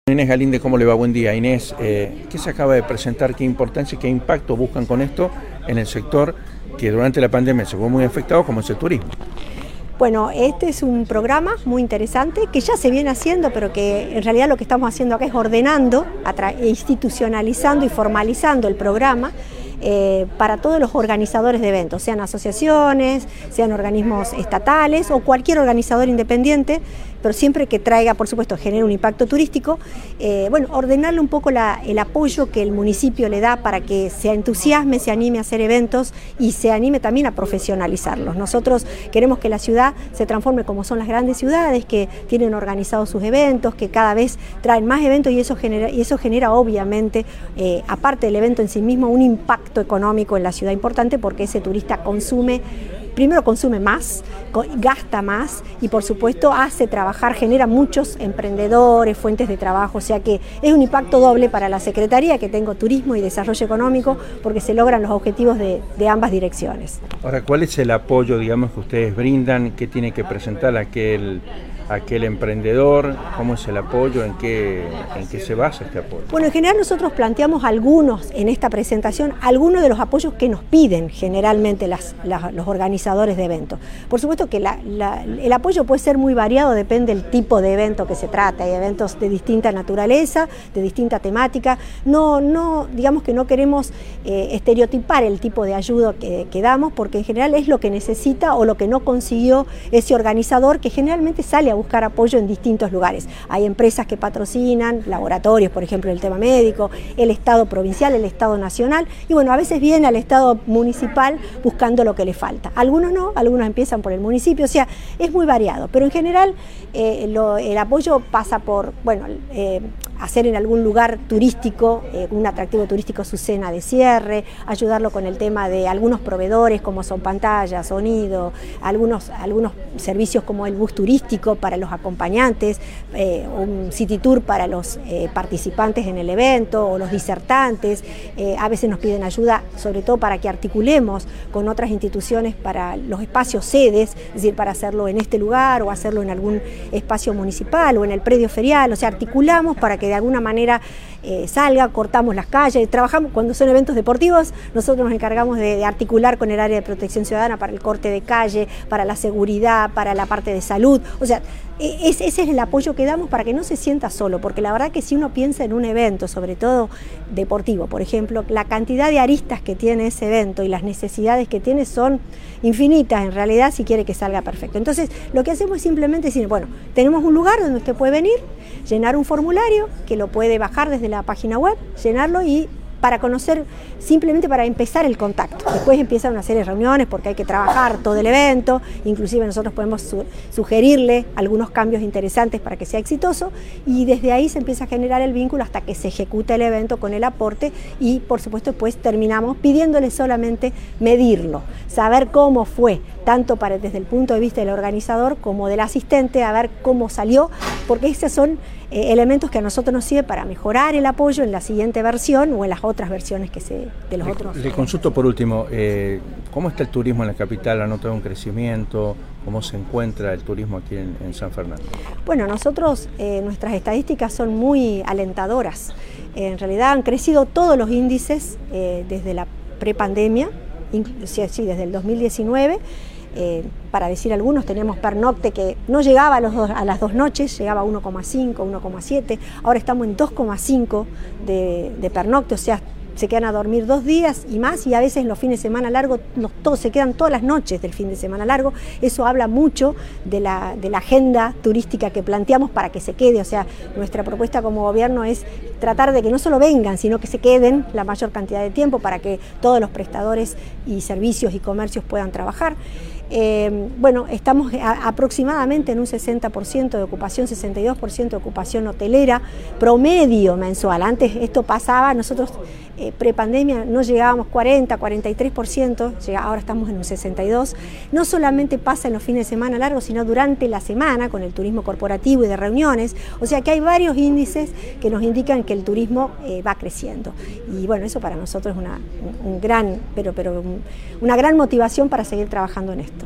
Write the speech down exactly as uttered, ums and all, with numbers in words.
Inés Galíndez, ¿cómo le va? Buen día. Inés, eh, ¿qué se acaba de presentar? ¿Qué importancia, qué impacto buscan con esto en el sector que durante la pandemia se fue muy afectado, como es el turismo? Bueno, este es un programa muy interesante que ya se viene haciendo, pero que en realidad lo que estamos haciendo acá es ordenando, institucionalizando y formalizando el programa eh, para todos los organizadores de eventos, sean asociaciones, sean organismos estatales o cualquier organizador independiente, pero siempre que traiga, por supuesto, genere un impacto turístico, eh, bueno, ordenarle un poco la, el apoyo que el municipio le da para que se entusiasme, se anime a hacer eventos y se anime también a profesionalizarlos. Nosotros queremos que la ciudad se transforme como son las grandes ciudades, que tienen organizados sus eventos, que cada vez traen más eventos y eso genera, y eso genera obviamente, eh, aparte del evento en sí mismo, un impacto económico en la ciudad importante porque ese turista consume, primero consume más, gasta más y por supuesto hace trabajar, genera muchos emprendedores, fuentes de trabajo, o sea que es un impacto doble para la Secretaría, que tengo turismo y desarrollo económico, porque se logran los objetivos de, de ambas direcciones. Ahora, ¿cuál es el apoyo, digamos, que ustedes brindan? ¿Qué tiene que presentar aquel, aquel emprendedor? ¿Cómo es el apoyo? ¿En qué, en qué se basa este apoyo? Bueno, en general nosotros planteamos algunos en esta presentación, algunos de los apoyos que nos piden generalmente las, las, los organizadores de eventos. Por supuesto que la, la, el apoyo puede ser muy variado, depende del tipo de evento que se trata. Hay eventos de distinta naturaleza, de distinta temática. No, no, digamos que no queremos eh, estereotipar el tipo de ayuda que, que damos, porque en general es lo que necesita o lo que no consiguió ese organizador, que generalmente sale a buscar apoyo en distintos lugares. Hay empresas que patrocinan, laboratorios, por ejemplo, el tema médico, el Estado provincial, el Estado nacional, y bueno, a veces viene al Estado municipal buscando lo que le falta. Algunos no, algunos empiezan por el municipio, o sea, es muy variado, pero en general eh, lo, el apoyo pasa por, bueno, eh, hacer en algún lugar turístico, eh, un atractivo turístico, su cena de cierre, ayudarlo con el tema de algunos proveedores como son pantallas, sonido, algunos, algunos servicios como el bus turístico para los acompañantes, eh, un city tour para los eh, participantes en el evento o los disertantes. Eh, a veces nos piden ayuda, sobre todo para que articulemos con otras instituciones para los espacios sedes, es decir, para hacerlo en este lugar o hacerlo en algún espacio municipal o en el predio ferial, o sea, articulamos para que de alguna manera eh, salga, cortamos las calles, trabajamos cuando son eventos deportivos, nosotros nos encargamos de, de articular con el área de protección ciudadana para el corte de calle, para la seguridad, para la parte de salud, o sea, es, ese es el apoyo que damos para que no se sienta solo, porque la verdad que si uno piensa en un evento, sobre todo deportivo, por ejemplo, la cantidad de aristas que tiene ese evento y las necesidades que tiene son infinitas en realidad si quiere que salga perfecto. Entonces, lo que hacemos es simplemente decir, bueno, tenemos un lugar donde usted puede venir, llenar un formulario que lo puede bajar desde la página web, llenarlo y para conocer, simplemente para empezar el contacto. Después empiezan una serie de reuniones porque hay que trabajar todo el evento, inclusive nosotros podemos su sugerirle algunos cambios interesantes para que sea exitoso y desde ahí se empieza a generar el vínculo hasta que se ejecuta el evento con el aporte y por supuesto después terminamos pidiéndole solamente medirlo, saber cómo fue, tanto para, desde el punto de vista del organizador como del asistente, a ver cómo salió, porque esos son eh, elementos que a nosotros nos sirven para mejorar el apoyo en la siguiente versión o en las otras versiones que se, de los le, otros. Le consulto por último, eh, ¿cómo está el turismo en la capital? ¿Ha notado un crecimiento? ¿Cómo se encuentra el turismo aquí en, en San Fernando? Bueno, nosotros, eh, nuestras estadísticas son muy alentadoras. Eh, en realidad han crecido todos los índices eh, desde la prepandemia, sí, sí, desde el dos mil diecinueve. Eh, para decir algunos, teníamos pernocte que no llegaba a, los dos, a las dos noches, llegaba a uno coma cinco, uno coma siete, ahora estamos en dos coma cinco de, de pernocte, o sea, se quedan a dormir dos días y más, y a veces los fines de semana largos los, todos, se quedan todas las noches del fin de semana largo. Eso habla mucho de la, de la agenda turística que planteamos para que se quede, o sea, nuestra propuesta como gobierno es tratar de que no solo vengan, sino que se queden la mayor cantidad de tiempo para que todos los prestadores y servicios y comercios puedan trabajar. Eh, bueno, estamos a, aproximadamente en un sesenta por ciento de ocupación, sesenta y dos por ciento de ocupación hotelera, promedio mensual. Antes esto pasaba, nosotros eh, prepandemia no llegábamos cuarenta, cuarenta y tres por ciento, ahora estamos en un sesenta y dos por ciento. No solamente pasa en los fines de semana largos, sino durante la semana con el turismo corporativo y de reuniones. O sea que hay varios índices que nos indican que el turismo eh, va creciendo. Y bueno, eso para nosotros es una, un gran, pero, pero un, una gran motivación para seguir trabajando en esto.